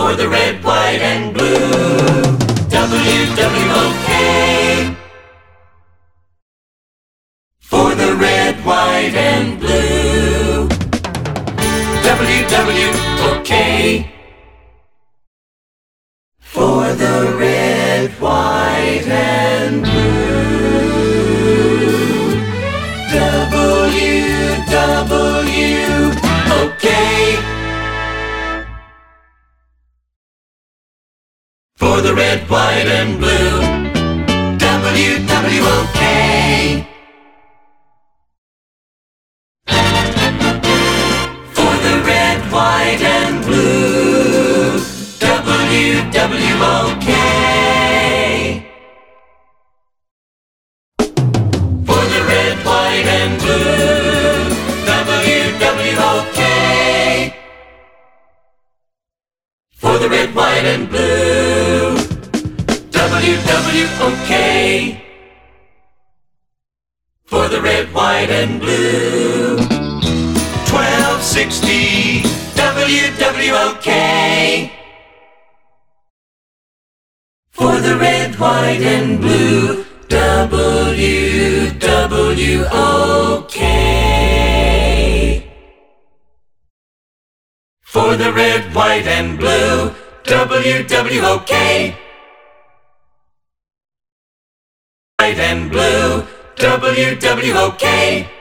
For the red, white, and blue. WWOK. For the red, white, and blue. WWOK. For the red, white, and blue. WWOK. For the red, white, and blue. WWOK. For the red, white, and blue. WWOK. For the red, white, and blue. WWOK. For the red, white, and blue. WWOK. For the red, white, and blue. 1260 WWOK. For the red, white, and blue. WWOK. For the red, white, and blue. WWOK. White and blue. WWOK.